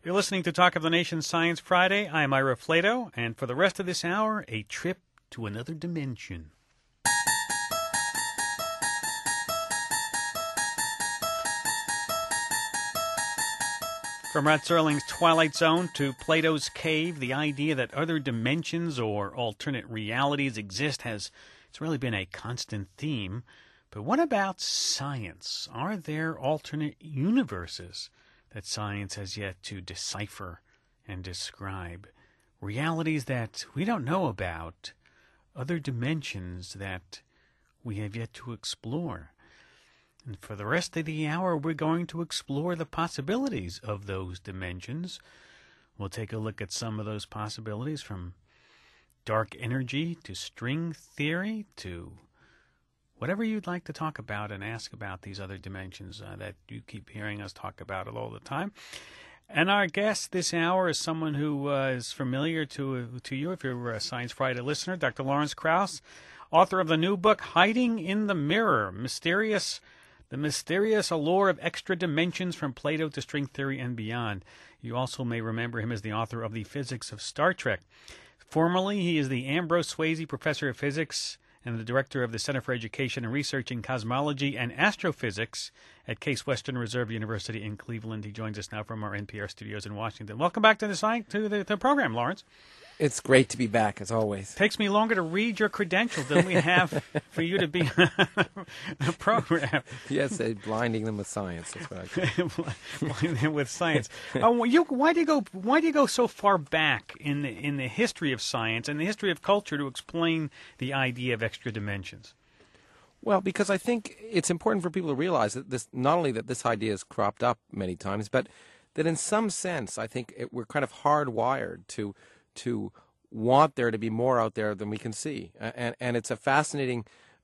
You're listening to Talk of the Nation Science Friday. I'm Ira Flato, and for the rest of this hour, a trip to another dimension. From Rod Serling's Twilight Zone to Plato's Cave, the idea that other dimensions or alternate realities exist it's really been a constant theme. But what about science? Are there alternate universes that science has yet to decipher and describe? Realities that we don't know about, other dimensions that we have yet to explore. And for the rest of the hour, we're going to explore the possibilities of those dimensions. We'll take a look at some of those possibilities, from dark energy to string theory to whatever you'd like to talk about and ask about these other dimensions that you keep hearing us talk about it all the time. And our guest this hour is someone who is familiar to you if you're a Science Friday listener, Dr. Lawrence Krauss, author of the new book, Hiding in the Mirror, The Mysterious Allure of Extra Dimensions from Plato to String Theory and Beyond. You also may remember him as the author of The Physics of Star Trek. Formerly, he is the Ambrose Swayze Professor of Physics and the Director of the Center for Education and Research in Cosmology and Astrophysics at Case Western Reserve University in Cleveland. He joins us now from our NPR studios in Washington. Welcome back to the program, Lawrence. It's great to be back, as always. Takes me longer to read your credentials than we have for you to be on the program. Yes, blinding them with science. That's what I call blinding them with science. Why do you go so far back in the history of science and the history of culture to explain the idea of extra dimensions? Well, because I think it's important for people to realize that not only that this idea has cropped up many times, but that in some sense, I think we're kind of hardwired to want there to be more out there than we can see. And it's a fascinating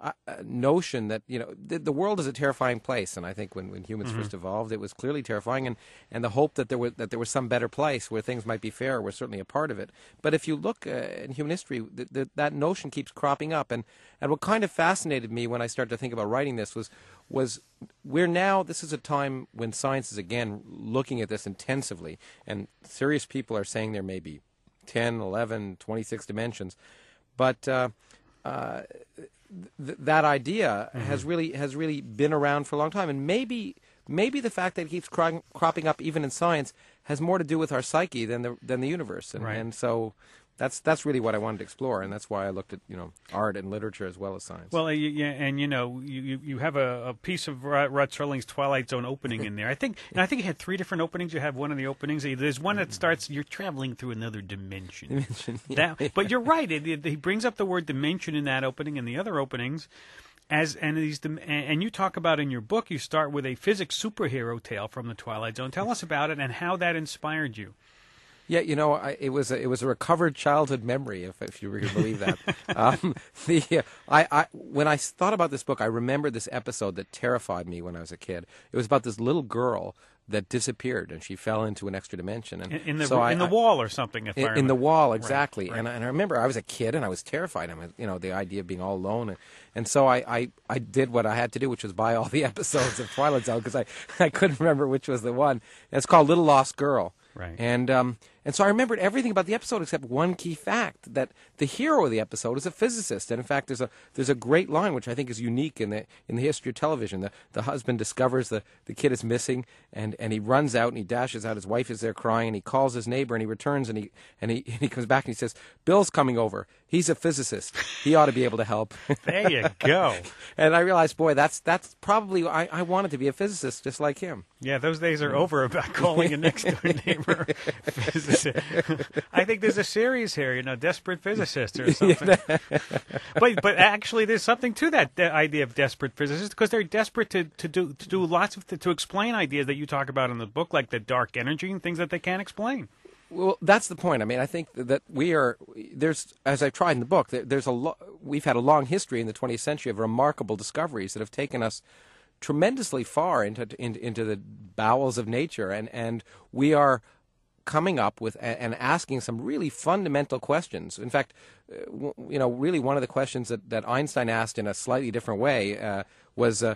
notion that, the world is a terrifying place. And I think when humans first evolved, it was clearly terrifying. And the hope that there was some better place where things might be fairer was certainly a part of it. But if you look in human history, that notion keeps cropping up. And what kind of fascinated me when I started to think about writing this was this is a time when science is again looking at this intensively. And serious people are saying there may be 10, 11, 26 dimensions. But that idea has really been around for a long time. And maybe the fact that it keeps cropping up even in science has more to do with our psyche than the universe. And, right. And so that's really what I wanted to explore, and that's why I looked at art and literature as well as science. Well, you have a piece of Rod Serling's Twilight Zone opening in there. I think you had 3 different openings. You have one of the openings. There's one that starts, you're traveling through another dimension. Yeah. But you're right. He brings up the word dimension in that opening and the other openings. And you talk about in your book, you start with a physics superhero tale from the Twilight Zone. Tell us about it and how that inspired you. Yeah, it was a recovered childhood memory, if you can believe that. When I thought about this book, I remembered this episode that terrified me when I was a kid. It was about this little girl that disappeared, and she fell into an extra dimension. And in the wall or something, if I remember. In the wall, exactly. Right. And I remember I was a kid, and I was terrified. The idea of being all alone. And so I did what I had to do, which was buy all the episodes of Twilight Zone, because I couldn't remember which was the one. And it's called Little Lost Girl. Right. And so I remembered everything about the episode except one key fact, that the hero of the episode is a physicist. And in fact, there's a great line which I think is unique in the history of television. The husband discovers the kid is missing, and he runs out and he dashes out. His wife is there crying, and he calls his neighbor, and he returns, and he comes back and he says, "Bill's coming over. He's a physicist. He ought to be able to help." There you go. And I realized, boy, that's probably I wanted to be a physicist just like him. Yeah, those days are over about calling a next-door neighbor physicist. I think there's a series here, Desperate Physicist or something. But actually, there's something to that idea of desperate physicists, because they're desperate to do lots of to explain ideas that you talk about in the book, like the dark energy and things that they can't explain. Well, that's the point. I mean, I think that as I've tried in the book, we've had a long history in the 20th century of remarkable discoveries that have taken us tremendously far into the bowels of nature, and we are coming up with and asking some really fundamental questions. In fact, really one of the questions that Einstein asked in a slightly different way was,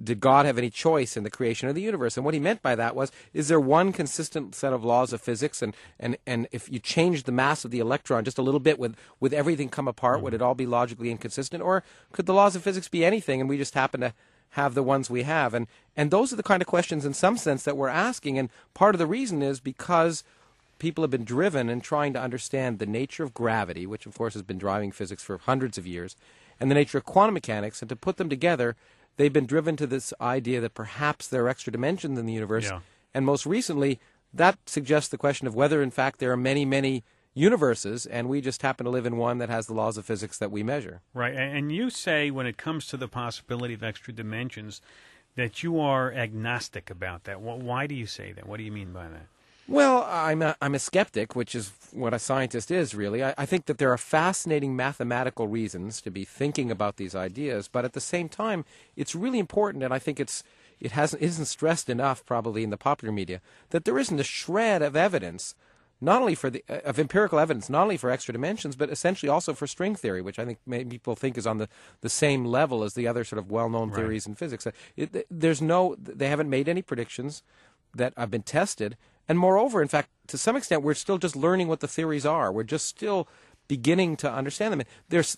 did God have any choice in the creation of the universe? And what he meant by that was, is there one consistent set of laws of physics? And if you change the mass of the electron just a little bit, would everything come apart? Would it all be logically inconsistent? Or could the laws of physics be anything, and we just happen to have the ones we have? And those are the kind of questions, in some sense, that we're asking. And part of the reason is because people have been driven in trying to understand the nature of gravity, which, of course, has been driving physics for hundreds of years, and the nature of quantum mechanics, and to put them together, they've been driven to this idea that perhaps there are extra dimensions in the universe. Yeah. And most recently, that suggests the question of whether, in fact, there are many, many universes, and we just happen to live in one that has the laws of physics that we measure. Right. And you say, when it comes to the possibility of extra dimensions, that you are agnostic about that. Why do you say that? What do you mean by that? Well, I'm a skeptic, which is what a scientist is, really. I think that there are fascinating mathematical reasons to be thinking about these ideas, but at the same time, it's really important, and I think it isn't stressed enough, probably in the popular media, that there isn't a shred of evidence, not only of empirical evidence, not only for extra dimensions, but essentially also for string theory, which I think many people think is on the same level as the other sort of well-known theories in physics. They haven't made any predictions that have been tested. And moreover, in fact, to some extent, we're still just learning what the theories are. We're just still beginning to understand them. There's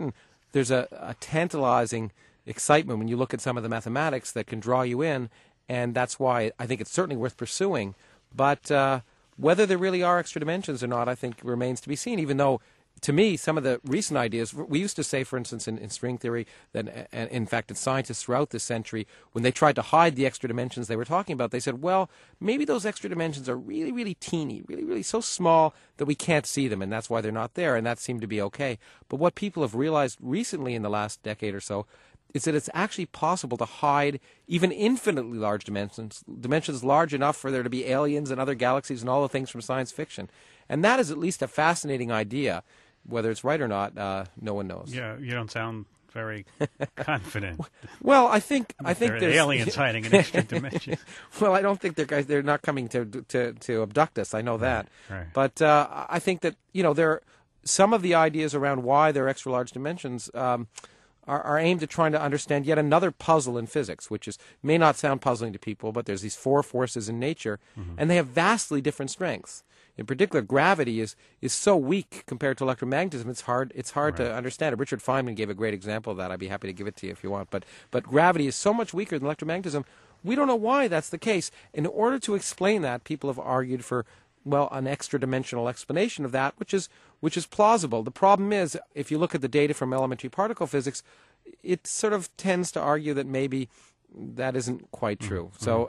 a tantalizing excitement when you look at some of the mathematics that can draw you in, and that's why I think it's certainly worth pursuing. But whether there really are extra dimensions or not, I think remains to be seen, even though, to me, some of the recent ideas, we used to say, for instance, in string theory, that, and in fact, in scientists throughout this century, when they tried to hide the extra dimensions they were talking about, they said, well, maybe those extra dimensions are really, really teeny, really, really so small that we can't see them, and that's why they're not there, and that seemed to be okay. But what people have realized recently in the last decade or so is that it's actually possible to hide even infinitely large dimensions large enough for there to be aliens and other galaxies and all the things from science fiction. And that is at least a fascinating idea. Whether it's right or not, no one knows. Yeah, you don't sound very confident. Well, I think there's there's aliens hiding in extra dimensions. Well, I don't think they're not coming to abduct us. I know that. Right. But I think that there are some of the ideas around why there are extra large dimensions are aimed at trying to understand yet another puzzle in physics, which may not sound puzzling to people, but there's these four forces in nature, and they have vastly different strengths. In particular, gravity is so weak compared to electromagnetism. It's hard to understand it. Richard Feynman gave a great example of that. I'd be happy to give it to you if you want. But gravity is so much weaker than electromagnetism. We don't know why that's the case. In order to explain that, people have argued for, well, an extra dimensional explanation of that, which is plausible. The problem is, if you look at the data from elementary particle physics, it sort of tends to argue that maybe that isn't quite true. So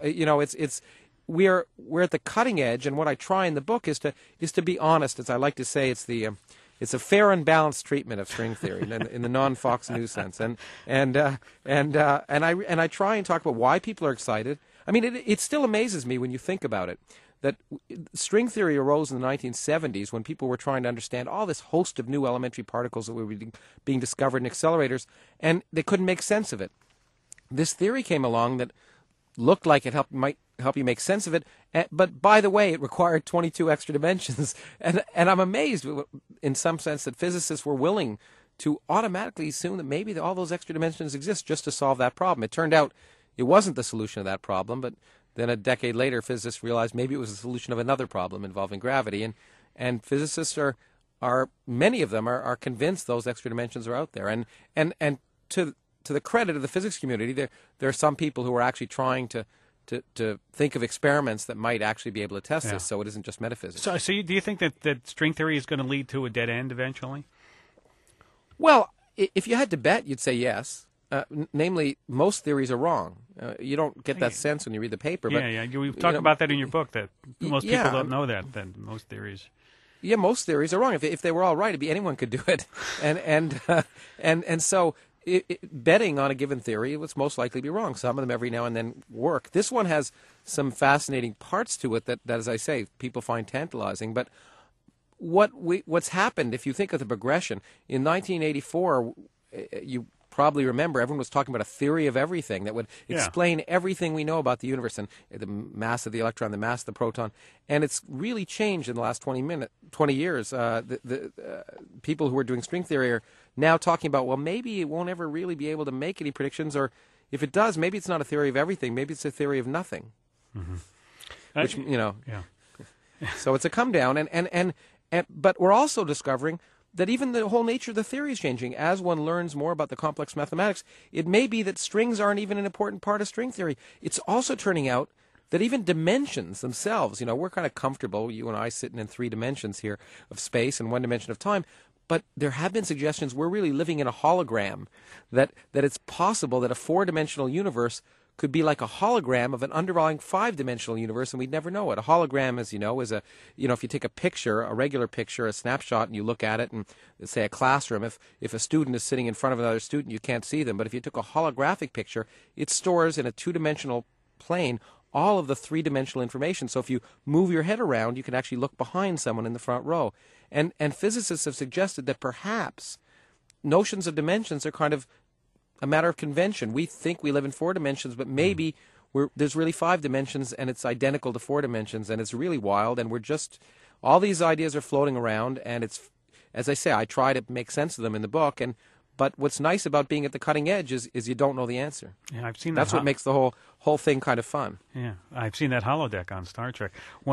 we're at the cutting edge, and what I try in the book is to be honest. As I like to say, it's a fair and balanced treatment of string theory in the non-Fox News sense, and I try and talk about why people are excited. I mean, it still amazes me when you think about it that string theory arose in the 1970s when people were trying to understand all this host of new elementary particles that were being discovered in accelerators, and they couldn't make sense of it. This theory came along that looked like it might help you make sense of it, but by the way, it required 22 extra dimensions, and I'm amazed in some sense that physicists were willing to automatically assume that maybe all those extra dimensions exist just to solve that problem. It turned out it wasn't the solution of that problem, but then a decade later, physicists realized maybe it was the solution of another problem involving gravity, and physicists are many of them are convinced those extra dimensions are out there, and to the credit of the physics community, there are some people who are actually trying to think of experiments that might actually be able to test this, so it isn't just metaphysics. So do you think that string theory is going to lead to a dead end eventually? Well, if you had to bet, you'd say yes. Namely, most theories are wrong. You don't get that sense when you read the paper. But, we talk about that in your book, that most people don't know that most theories. Yeah, most theories are wrong. If they were all right, anyone could do it. And so betting on a given theory, it would most likely be wrong. Some of them every now and then work. This one has some fascinating parts to it that as I say, people find tantalizing. But what's happened, if you think of the progression, in 1984, you probably remember everyone was talking about a theory of everything that would explain everything we know about the universe and the mass of the electron, the mass of the proton. And it's really changed in the last 20 years. The people who are doing string theory are now talking about, well, maybe it won't ever really be able to make any predictions, or if it does, maybe it's not a theory of everything. Maybe it's a theory of nothing. Which, Yeah. So it's a come down, but we're also discovering that even the whole nature of the theory is changing. As one learns more about the complex mathematics, it may be that strings aren't even an important part of string theory. It's also turning out that even dimensions themselves, we're kind of comfortable, you and I sitting in 3 dimensions here of space and 1 dimension of time, but there have been suggestions we're really living in a hologram, that it's possible that a 4-dimensional universe could be like a hologram of an underlying 5-dimensional universe, and we'd never know it. A hologram, as you know, is if you take a picture, a regular picture, a snapshot, and you look at it, and say a classroom, if a student is sitting in front of another student, you can't see them. But if you took a holographic picture, it stores in a 2-dimensional plane all of the 3-dimensional information. So if you move your head around, you can actually look behind someone in the front row. And physicists have suggested that perhaps notions of dimensions are kind of a matter of convention. We think we live in 4 dimensions, but maybe there's really 5 dimensions, and it's identical to 4 dimensions, and it's really wild, and all these ideas are floating around, and it's, as I say, I try to make sense of them in the book, but what's nice about being at the cutting edge is you don't know the answer. Yeah, I've seen That's what makes the whole thing kind of fun. Yeah, I've seen that holodeck on Star Trek.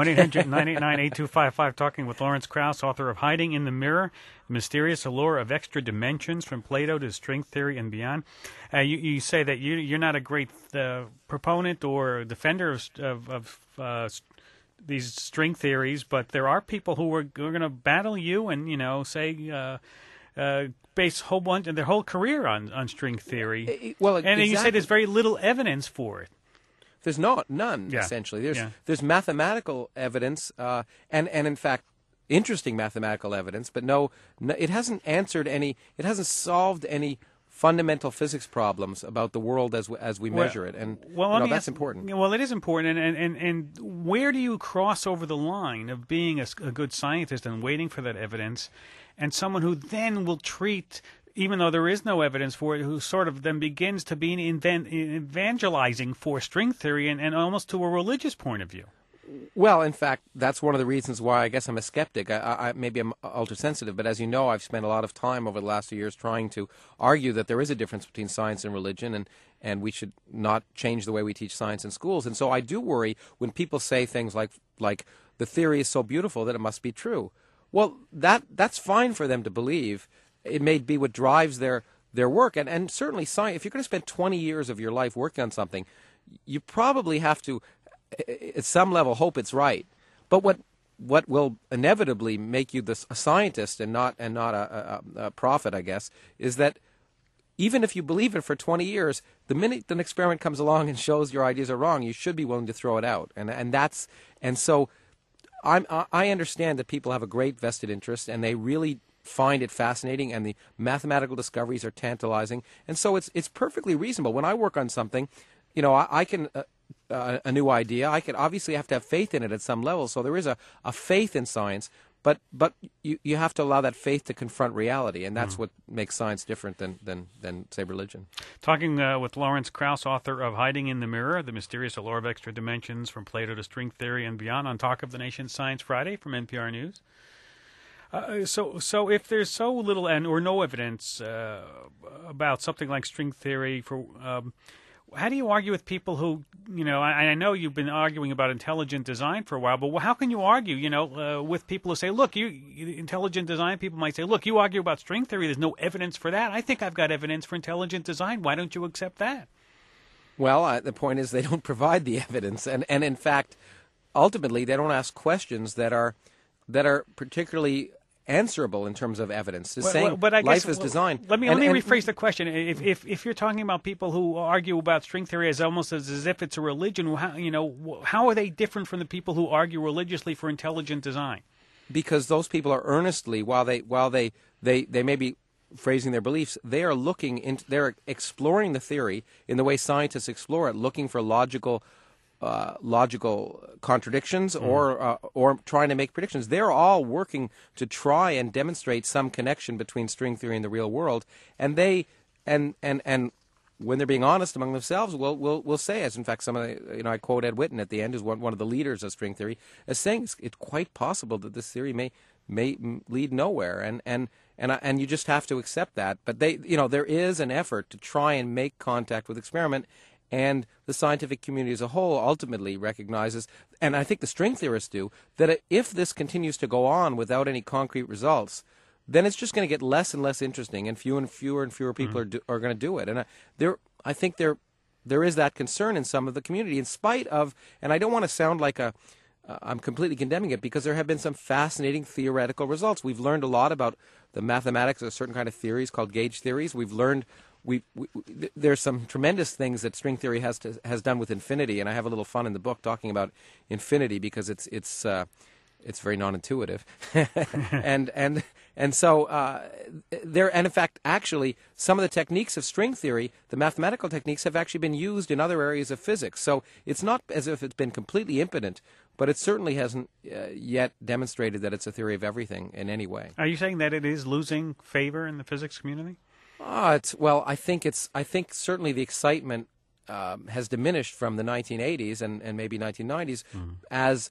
1-800-989-8255, talking with Lawrence Krauss, author of Hiding in the Mirror, The Mysterious Allure of Extra Dimensions, From Plato to String Theory and Beyond. You say that you're not a great proponent or defender of these string theories, but there are people who are going to battle you and, say... base their whole career on string theory. Well, and exactly. You say there's very little evidence for it. There's none, essentially. There's mathematical evidence, and in fact, interesting mathematical evidence, but no, it hasn't answered any. It hasn't solved any fundamental physics problems about the world as we measure it, and that's important. Well, it is important, and where do you cross over the line of being a good scientist and waiting for that evidence, and someone who then will treat, even though there is no evidence for it, who sort of then begins to be evangelizing for string theory and almost to a religious point of view? Well, in fact, that's one of the reasons why I guess I'm a skeptic. Maybe I'm ultra-sensitive, but as you know, I've spent a lot of time over the last few years trying to argue that there is a difference between science and religion, and we should not change the way we teach science in schools. And so I do worry when people say things like the theory is so beautiful that it must be true. Well, that's fine for them to believe. It may be what drives their work, and certainly science. If you're going to spend 20 years of your life working on something, you probably have to, at some level, hope it's right. But what will inevitably make you a scientist and not a prophet, I guess, is that even if you believe it for 20 years, the minute an experiment comes along and shows your ideas are wrong, you should be willing to throw it out. And so I understand that people have a great vested interest, and they really find it fascinating, and the mathematical discoveries are tantalizing, and so it's perfectly reasonable. When I work on something, I can a new idea. I can obviously have to have faith in it at some level. So there is a faith in science, but you have to allow that faith to confront reality, and that's what makes science different than say religion. Talking with Lawrence Krauss, author of Hiding in the Mirror, The Mysterious Allure of Extra Dimensions, From Plato to String Theory and Beyond, on Talk of the Nation Science Friday from NPR News. So if there's so little or no evidence about something like string theory, how do you argue with people who, I know you've been arguing about intelligent design for a while, but how can you argue, with people who say, look, intelligent design people might say, look, you argue about string theory, there's no evidence for that. I think I've got evidence for intelligent design. Why don't you accept that? Well, the point is they don't provide the evidence, and in fact, ultimately, they don't ask questions that are particularly answerable in terms of evidence. But I guess, life is design. Let me rephrase the question. If you're talking about people who argue about string theory as almost as if it's a religion, how are they different from the people who argue religiously for intelligent design? Because those people are earnestly, while they may be phrasing their beliefs, they're exploring the theory in the way scientists explore it, looking for logical contradictions or trying to make predictions. They're all working to try and demonstrate some connection between string theory and the real world, and when they're being honest among themselves, will say, as in fact some of the, I quote Ed Witten at the end, is one of the leaders of string theory, as saying it's quite possible that this theory may lead nowhere, and and you just have to accept that. But there is an effort to try and make contact with experiment, and the scientific community as a whole ultimately recognizes, and I think the string theorists do, that if this continues to go on without any concrete results, then it's just going to get less and less interesting, and fewer people are going to do it. And I think there is that concern in some of the community, in spite of, and I don't want to sound like I'm completely condemning it, because there have been some fascinating theoretical results. We've learned a lot about the mathematics of a certain kind of theories called gauge theories. We've learned there's some tremendous things that string theory has done with infinity, and I have a little fun in the book talking about infinity because it's very non-intuitive, and so there. And in fact, actually, some of the techniques of string theory, the mathematical techniques, have actually been used in other areas of physics. So it's not as if it's been completely impotent, but it certainly hasn't yet demonstrated that it's a theory of everything in any way. Are you saying that it is losing favor in the physics community? I think certainly the excitement has diminished from the 1980s and maybe 1990s as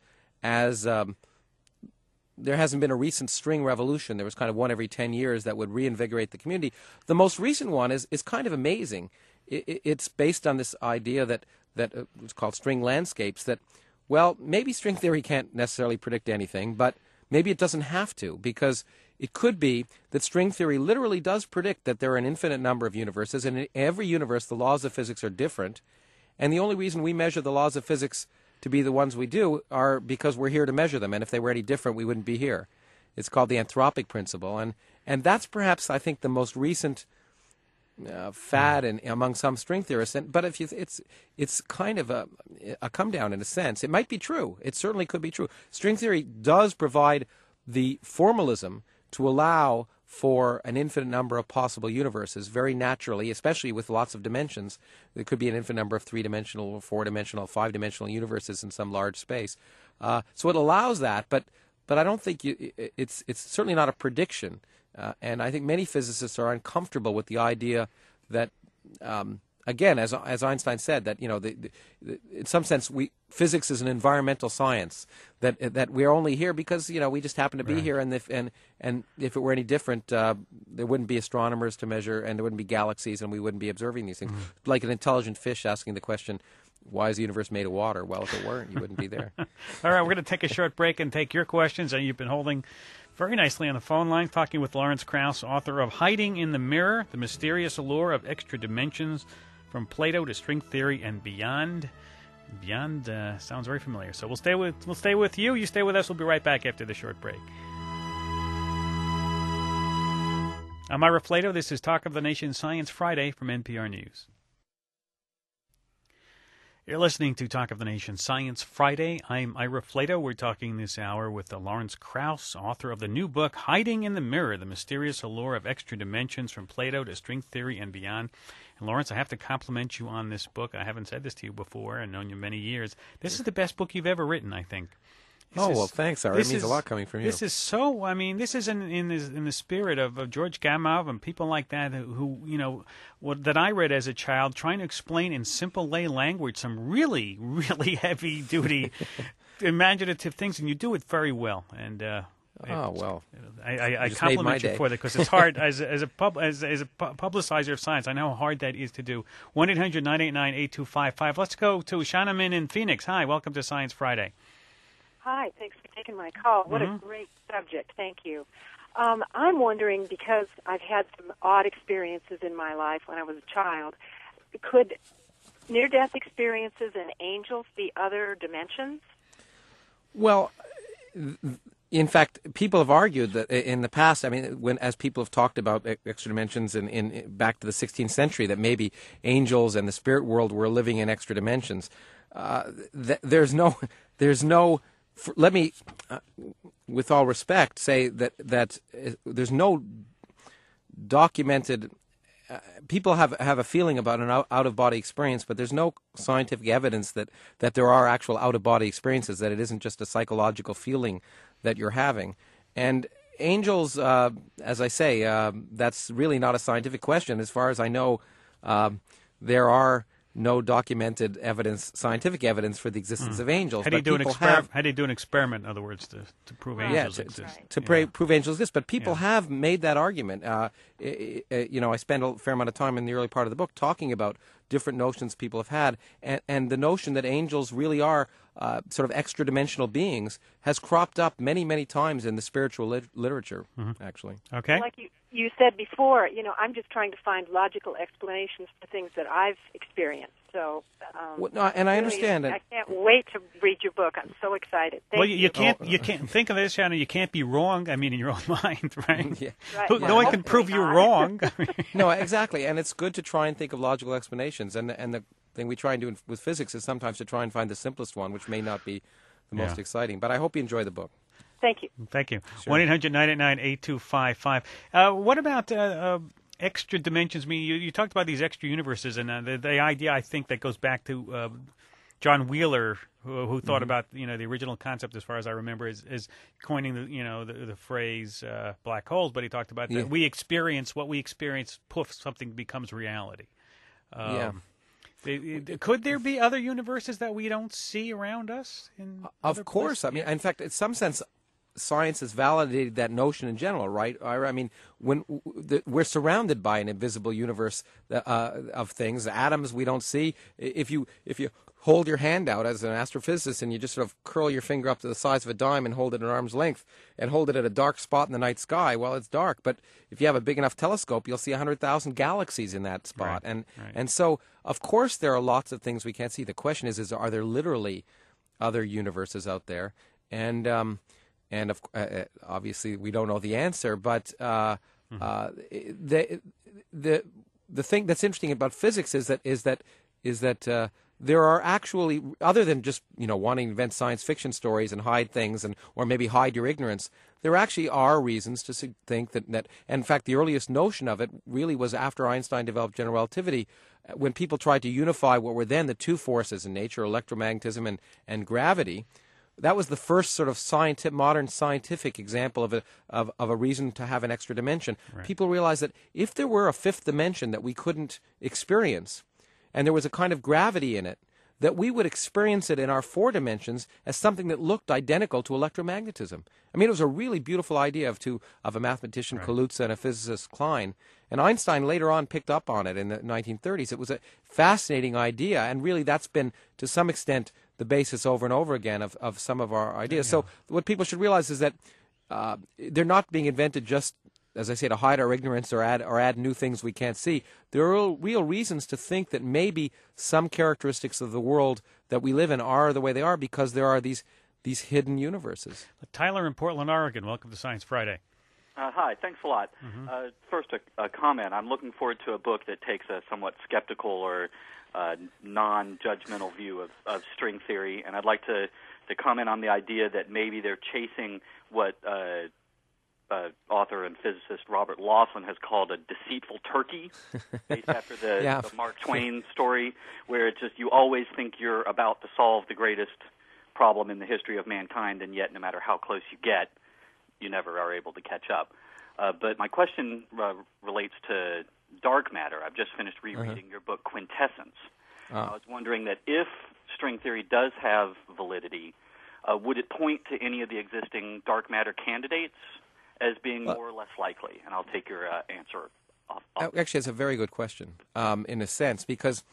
there hasn't been a recent string revolution. There was kind of one every 10 years that would reinvigorate the community. The most recent one is kind of amazing. It's based on this idea that it's called string landscapes, that, well, maybe string theory can't necessarily predict anything, but maybe it doesn't have to, because it could be that string theory literally does predict that there are an infinite number of universes, and in every universe the laws of physics are different, and the only reason we measure the laws of physics to be the ones we do are because we're here to measure them, and if they were any different, we wouldn't be here. It's called the anthropic principle, and that's perhaps, I think, the most recent fad among some string theorists. But if it's kind of a come down in a sense. It might be true. It certainly could be true. String theory does provide the formalism to allow for an infinite number of possible universes very naturally, especially with lots of dimensions. There could be an infinite number of 3-dimensional, 4-dimensional, 5-dimensional universes in some large space. So it allows that, but I don't think it's certainly not a prediction. And I think many physicists are uncomfortable with the idea that, again, as Einstein said, that in some sense physics is an environmental science, that we're only here because we just happen to be here, and if it were any different, there wouldn't be astronomers to measure, and there wouldn't be galaxies, and we wouldn't be observing these things. Like an intelligent fish asking the question, why is the universe made of water? Well, if it weren't, you wouldn't be there. All right, we're going to take a short break and take your questions. And you've been holding very nicely on the phone line, talking with Lawrence Krauss, author of Hiding in the Mirror, The Mysterious Allure of Extra Dimensions, From Plato to String Theory and Beyond. Beyond sounds very familiar. So we'll stay with you. You stay with us. We'll be right back after the short break. I'm Ira Flato. This is Talk of the Nation Science Friday from NPR News. You're listening to Talk of the Nation Science Friday. I'm Ira Flato. We're talking this hour with Lawrence Krauss, author of the new book, Hiding in the Mirror, The Mysterious Allure of Extra Dimensions, From Plato to String Theory and Beyond. And Lawrence, I have to compliment you on this book. I haven't said this to you before. I've known you many years. This is the best book you've ever written, I think. Well, thanks, Ira. It means a lot coming from you. This is so, this is in the spirit of George Gamow and people like that who that I read as a child, trying to explain in simple lay language some really, really heavy-duty, imaginative things, and you do it very well. And I compliment you for that, because it's hard as a publicizer of science. I know how hard that is to do. 1-800-989-8255. Let's go to Shanaman in Phoenix. Hi, welcome to Science Friday. Hi, thanks for taking my call. What a great subject. Thank you. I'm wondering, because I've had some odd experiences in my life when I was a child, could near-death experiences and angels be other dimensions? Well, in fact, people have argued that in the past, as people have talked about extra dimensions in back to the 16th century, that maybe angels and the spirit world were living in extra dimensions. There's no. Let me, with all respect, say that there's no documented. People have a feeling about an out-of-body experience, but there's no scientific evidence that there are actual out-of-body experiences, that it isn't just a psychological feeling that you're having. And angels, as I say, that's really not a scientific question. As far as I know, there are no documented evidence, scientific evidence for the existence of angels. How do you do an experiment, in other words, to prove angels exist? Prove angels exist. But people have made that argument. I spend a fair amount of time in the early part of the book talking about different notions people have had, and the notion that angels really are sort of extra-dimensional beings has cropped up many, many times in the spiritual literature, actually. Okay. Like you said before, I'm just trying to find logical explanations for things that I've experienced. So, and I understand it. I can't wait to read your book. I'm so excited. Thank you. You can't think of this, Shannon. You can't be wrong. I mean, in your own mind, right? Yeah. Right. No one can prove you wrong. No, exactly. And it's good to try and think of logical explanations. And the thing we try and do with physics is sometimes to try and find the simplest one, which may not be the most exciting. But I hope you enjoy the book. Thank you. Thank you. Sure. 1-800-989-8255. What about extra dimensions? I mean, you talked about these extra universes, and the idea, I think, that goes back to John Wheeler, who thought about the original concept, as far as I remember, is coining the phrase black holes. But he talked about that we experience what we experience. Poof, something becomes reality. Could there be other universes that we don't see around us? Of course. I mean, in fact, in some sense, science has validated that notion in general, right? I mean, when we're surrounded by an invisible universe of things, atoms we don't see. If you hold your hand out as an astrophysicist and you just sort of curl your finger up to the size of a dime and hold it at arm's length and hold it at a dark spot in the night sky, well, it's dark. But if you have a big enough telescope, you'll see 100,000 galaxies in that spot. Right. And so, of course, there are lots of things we can't see. The question is are there literally other universes out there? And obviously, we don't know the answer. But the thing that's interesting about physics is that there are actually, other than just wanting to invent science fiction stories and hide things or maybe hide your ignorance, there actually are reasons to think that. And in fact, the earliest notion of it really was after Einstein developed general relativity, when people tried to unify what were then the two forces in nature, electromagnetism and gravity. That was the first sort of modern scientific example of a reason to have an extra dimension. Right. People realized that if there were a fifth dimension that we couldn't experience, and there was a kind of gravity in it, that we would experience it in our four dimensions as something that looked identical to electromagnetism. I mean, it was a really beautiful idea of a mathematician, right, Kaluza, and a physicist, Klein. And Einstein later on picked up on it in the 1930s. It was a fascinating idea, and really that's been, to some extent, the basis over and over again of some of our ideas. Yeah. So what people should realize is that they're not being invented just, as I say, to hide our ignorance or add new things we can't see. There are real reasons to think that maybe some characteristics of the world that we live in are the way they are because there are these hidden universes. Tyler in Portland, Oregon, welcome to Science Friday. Hi, thanks a lot. First, a comment. I'm looking forward to a book that takes a somewhat skeptical or non-judgmental view of string theory, and I'd like to comment on the idea that maybe they're chasing what author and physicist Robert Laughlin has called a deceitful turkey, based after the Mark Twain story, where it's just you always think you're about to solve the greatest problem in the history of mankind, and yet no matter how close you get, you never are able to catch up. But my question relates to dark matter. I've just finished rereading your book, Quintessence. I was wondering that if string theory does have validity, would it point to any of the existing dark matter candidates as being more or less likely? And I'll take your answer off. Actually, it's a very good question, in a sense, because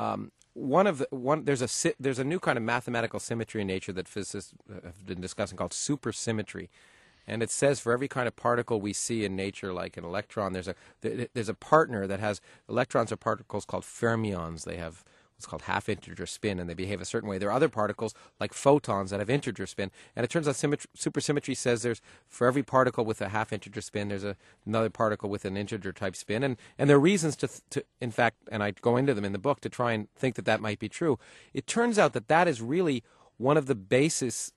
there's a new kind of mathematical symmetry in nature that physicists have been discussing called supersymmetry. And it says for every kind of particle we see in nature, like an electron, there's a partner that has electrons are particles called fermions. They have what's called half-integer spin, and they behave a certain way. There are other particles, like photons, that have integer spin. And it turns out supersymmetry says there's, for every particle with a half-integer spin, there's another particle with an integer-type spin. And there are reasons to, in fact, and I go into them in the book, to try and think that might be true. It turns out that is really one of the basis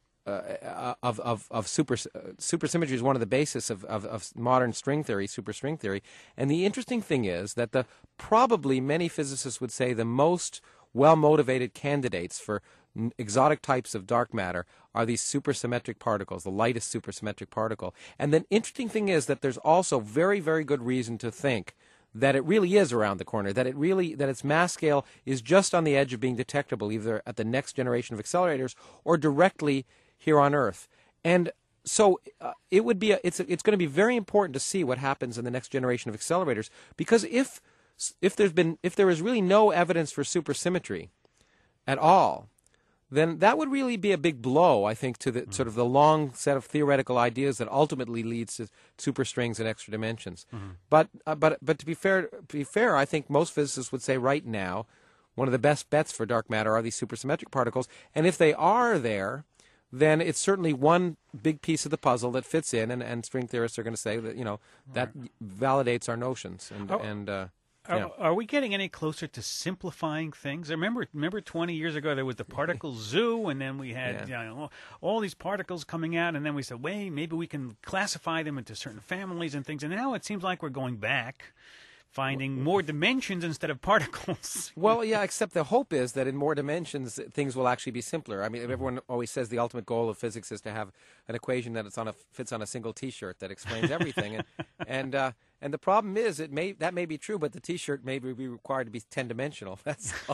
supersymmetry is one of the basis of modern string theory, superstring theory. And the interesting thing is that probably many physicists would say the most well-motivated candidates for exotic types of dark matter are these supersymmetric particles, the lightest supersymmetric particle. And the interesting thing is that there's also very, very good reason to think that it really is around the corner, that its mass scale is just on the edge of being detectable, either at the next generation of accelerators or directly here on Earth. And so it's going to be very important to see what happens in the next generation of accelerators, because if there is really no evidence for supersymmetry at all, then that would really be a big blow, I think, to the sort of the long set of theoretical ideas that ultimately leads to superstrings and extra dimensions. But to be fair, I think most physicists would say right now one of the best bets for dark matter are these supersymmetric particles, and if they are there, then it's certainly one big piece of the puzzle that fits in, and string theorists are going to say that that validates our notions. Are we getting any closer to simplifying things? I remember 20 years ago there was the particle zoo, and then we had all these particles coming out, and then we said, wait, maybe we can classify them into certain families and things. And now it seems like we're going back, finding more dimensions instead of particles. Well, yeah, except the hope is that in more dimensions things will actually be simpler. I mean, everyone always says the ultimate goal of physics is to have an equation that fits on a single T-shirt that explains everything. And the problem is that may be true, but the T-shirt may be required to be 10-dimensional. That's all.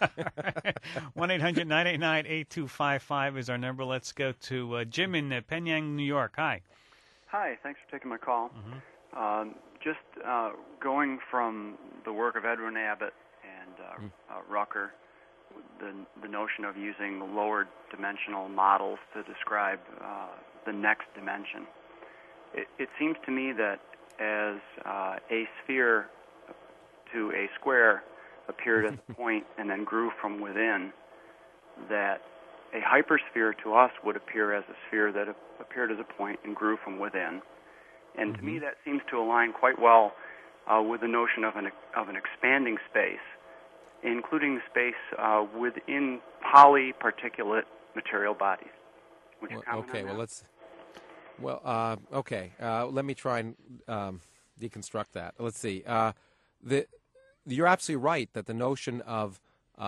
1-800-989-8255 is our number. Let's go to Jim in Penang, New York. Hi. Hi. Thanks for taking my call. Just going from the work of Edwin Abbott and Rucker, the notion of using lower dimensional models to describe the next dimension. It seems to me that as a sphere to a square appeared at the point and then grew from within, that a hypersphere to us would appear as a sphere that appeared as a point and grew from within. And to me, that seems to align quite well with the notion of an expanding space, including the space within polyparticulate material bodies. Would you comment on that? Okay. Let me try and deconstruct that. Let's see. You're absolutely right that the notion of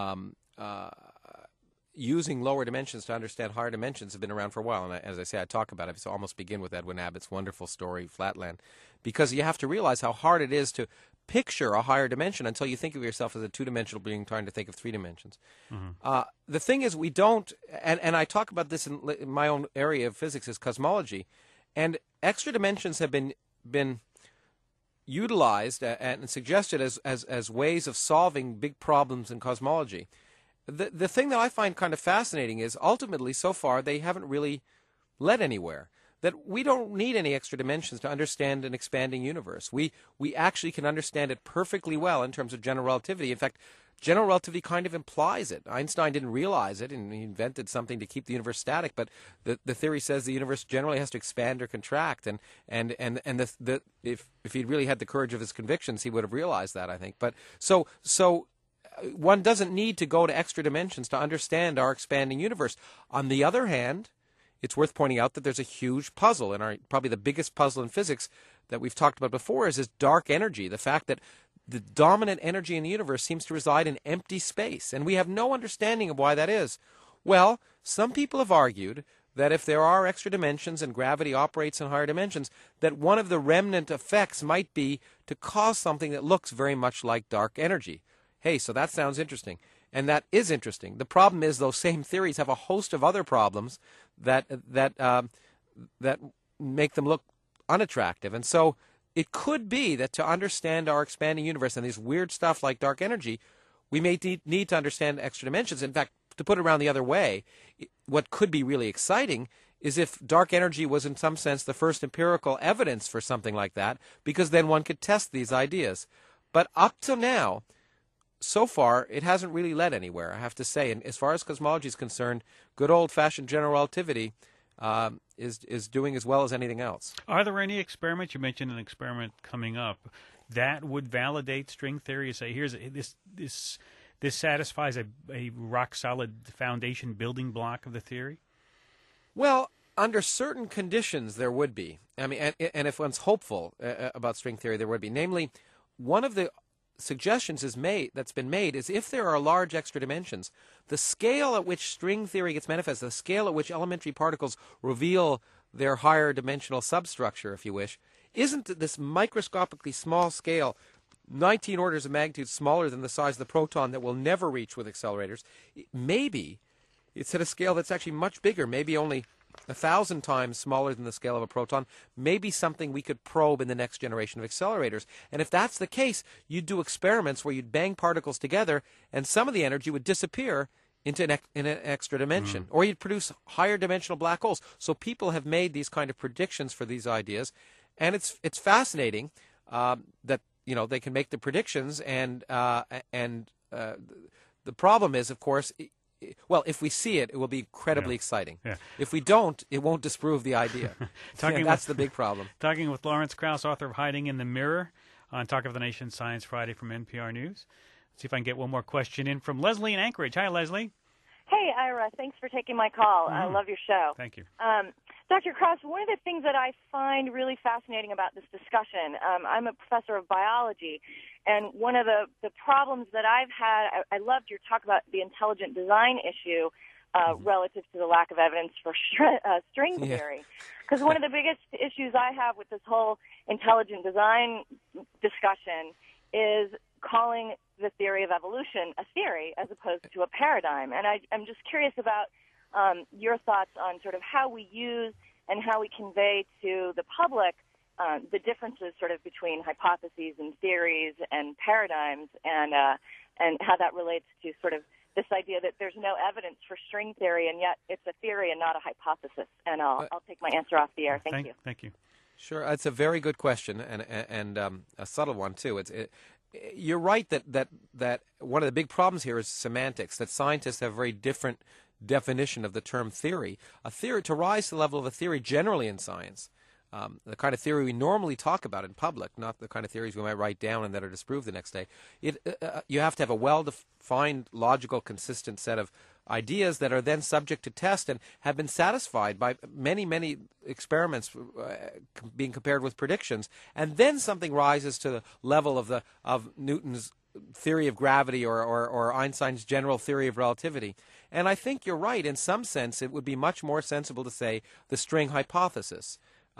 using lower dimensions to understand higher dimensions have been around for a while. And as I say, I talk about it. So I almost begin with Edwin Abbott's wonderful story, Flatland, because you have to realize how hard it is to picture a higher dimension until you think of yourself as a two-dimensional being trying to think of three dimensions. The thing is, we don't, and I talk about this in my own area of physics is cosmology, and extra dimensions have been utilized and suggested as ways of solving big problems in cosmology. The thing that I find kind of fascinating is ultimately, so far, they haven't really led anywhere. That we don't need any extra dimensions to understand an expanding universe. We actually can understand it perfectly well in terms of general relativity. In fact, general relativity kind of implies it. Einstein didn't realize it, and he invented something to keep the universe static. But the theory says the universe generally has to expand or contract. And if he'd really had the courage of his convictions, he would have realized that, I think. But so one doesn't need to go to extra dimensions to understand our expanding universe. On the other hand, it's worth pointing out that there's a huge puzzle, and probably the biggest puzzle in physics that we've talked about before is dark energy, the fact that the dominant energy in the universe seems to reside in empty space, and we have no understanding of why that is. Well, some people have argued that if there are extra dimensions and gravity operates in higher dimensions, that one of the remnant effects might be to cause something that looks very much like dark energy. Hey, so that sounds interesting. And that is interesting. The problem is those same theories have a host of other problems that make them look unattractive. And so it could be that to understand our expanding universe and this weird stuff like dark energy, we may need to understand extra dimensions. In fact, to put it around the other way, what could be really exciting is if dark energy was in some sense the first empirical evidence for something like that, because then one could test these ideas. But up till now, so far, it hasn't really led anywhere, I have to say. And as far as cosmology is concerned, good old-fashioned general relativity is doing as well as anything else. Are there any experiments? You mentioned an experiment coming up that would validate string theory. You say, here's this satisfies a rock-solid foundation building block of the theory? Well, under certain conditions, there would be. I mean, and if one's hopeful about string theory, there would be. Namely, one of the suggestions that's been made is if there are large extra dimensions, the scale at which string theory gets manifested, the scale at which elementary particles reveal their higher dimensional substructure, if you wish, isn't this microscopically small scale 19 orders of magnitude smaller than the size of the proton that we'll never reach with accelerators. Maybe it's at a scale that's actually much bigger, maybe only 1,000 times smaller than the scale of a proton, maybe something we could probe in the next generation of accelerators. And if that's the case, you'd do experiments where you'd bang particles together and some of the energy would disappear into an extra dimension, or you'd produce higher dimensional black holes. So people have made these kind of predictions for these ideas, and it's fascinating that they can make the predictions, and the problem is, of course, well, if we see it, it will be incredibly exciting. Yeah. If we don't, it won't disprove the idea. That's the big problem. Talking with Lawrence Krauss, author of Hiding in the Mirror, on Talk of the Nation Science Friday from NPR News. See if I can get one more question in from Leslie in Anchorage. Hi, Leslie. Hey, Ira. Thanks for taking my call. I love your show. Thank you. Dr. Krauss, one of the things that I find really fascinating about this discussion, I'm a professor of biology, and one of the problems that I've had, I loved your talk about the intelligent design issue relative to the lack of evidence for string theory. Because one of the biggest issues I have with this whole intelligent design discussion is calling the theory of evolution a theory as opposed to a paradigm. And I'm just curious about your thoughts on sort of how we use and how we convey to the public the differences sort of between hypotheses and theories and paradigms, and how that relates to sort of this idea that there's no evidence for string theory, and yet it's a theory and not a hypothesis. And I'll take my answer off the air. Thank you. Thank you. Sure, it's a very good question, and a subtle one too. You're right that one of the big problems here is semantics, that scientists have a very different definition of the term theory. A theory, to rise to the level of a theory generally in science, the kind of theory we normally talk about in public, not the kind of theories we might write down and that are disproved the next day. You have to have a well-defined, logical, consistent set of ideas that are then subject to test and have been satisfied by many, many experiments being compared with predictions. And then something rises to the level of Newton's theory of gravity or Einstein's general theory of relativity. And I think you're right. In some sense, it would be much more sensible to say the string hypothesis.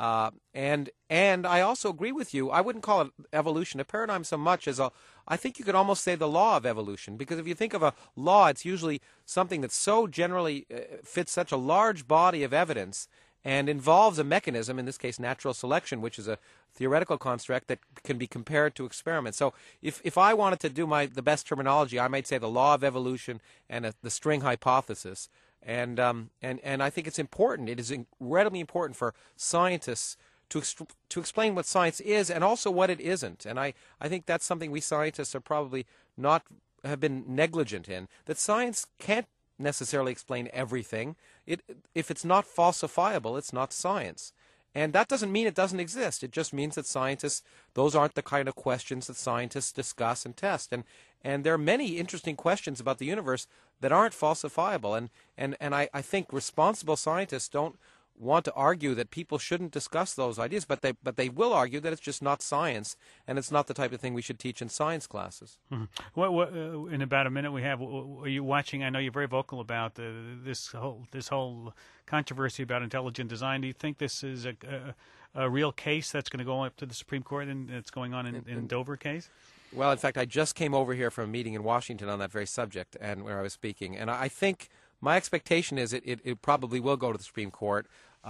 And I also agree with you. I wouldn't call it evolution a paradigm so much as I think you could almost say the law of evolution, because if you think of a law, it's usually something that so generally fits such a large body of evidence and involves a mechanism, in this case natural selection, which is a theoretical construct that can be compared to experiments. So if I wanted to do the best terminology, I might say the law of evolution and the string hypothesis. And I think it's important. It is incredibly important for scientists to explain what science is and also what it isn't. And I think that's something we scientists are probably have been negligent in, that science can't necessarily explain everything. If it's not falsifiable, it's not science. And that doesn't mean it doesn't exist. It just means that those aren't the kind of questions that scientists discuss and test. And there are many interesting questions about the universe that aren't falsifiable. And I think responsible scientists don't want to argue that people shouldn't discuss those ideas, but they will argue that it's just not science, and it's not the type of thing we should teach in science classes. Mm-hmm. What, in about a minute we have, are you watching? I know you're very vocal about this whole controversy about intelligent design. Do you think this is a real case that's going to go up to the Supreme Court, and it's going on in Dover case? Well, in fact, I just came over here from a meeting in Washington on that very subject, and where I was speaking, and I think my expectation is it probably will go to the Supreme Court.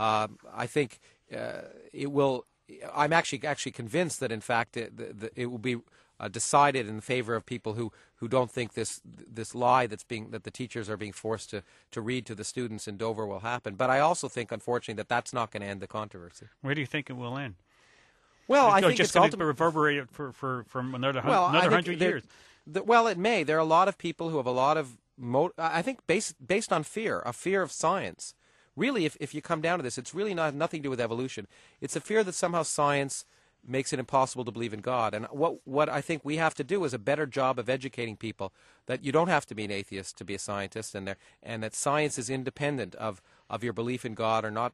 I think it will. I'm actually convinced that in fact it will be decided in favor of people who don't think this lie that the teachers are being forced to read to the students in Dover will happen. But I also think, unfortunately, that's not going to end the controversy. Where do you think it will end? Well, I think it's going to reverberate for another 100 years. Well, it may. There are a lot of people who have a lot of I think based on a fear of science. Really, if you come down to this, it's really nothing to do with evolution. It's a fear that somehow science makes it impossible to believe in God. And what I think we have to do is a better job of educating people that you don't have to be an atheist to be a scientist, and that science is independent of your belief in God or not,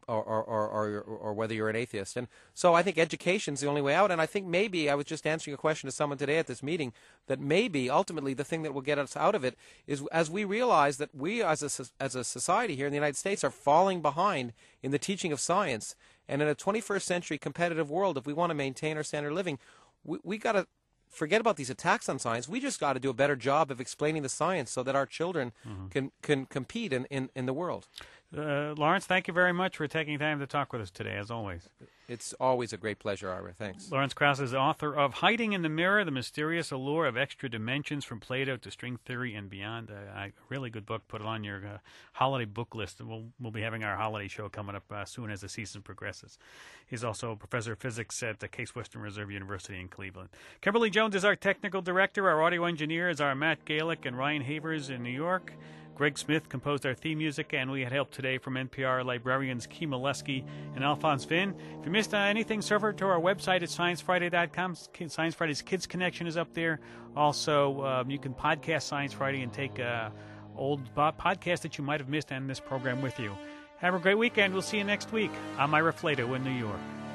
or whether you're an atheist. And so I think education's the only way out. And I think maybe I was just answering a question to someone today at this meeting that maybe ultimately the thing that will get us out of it is as we realize that we as a society here in the United States are falling behind in the teaching of science. And in a 21st century competitive world, if we want to maintain our standard of living, we got to forget about these attacks on science. We just got to do a better job of explaining the science so that our children can compete in the world. Lawrence, thank you very much for taking time to talk with us today, as always. It's always a great pleasure, Ira. Thanks. Lawrence Krauss is the author of Hiding in the Mirror, The Mysterious Allure of Extra Dimensions from Plato to String Theory and Beyond. A really good book. Put it on your holiday book list. We'll be having our holiday show coming up soon as the season progresses. He's also a professor of physics at the Case Western Reserve University in Cleveland. Kimberly Jones is our technical director. Our audio engineers are Matt Galick and Ryan Havers in New York. Greg Smith composed our theme music, and we had help today from NPR librarians Keem Oleski and Alphonse Finn. If you missed anything, surf over to our website at sciencefriday.com. Science Friday's Kids Connection is up there. Also, you can podcast Science Friday and take old podcasts that you might have missed on this program with you. Have a great weekend. We'll see you next week. I'm Ira Flato in New York.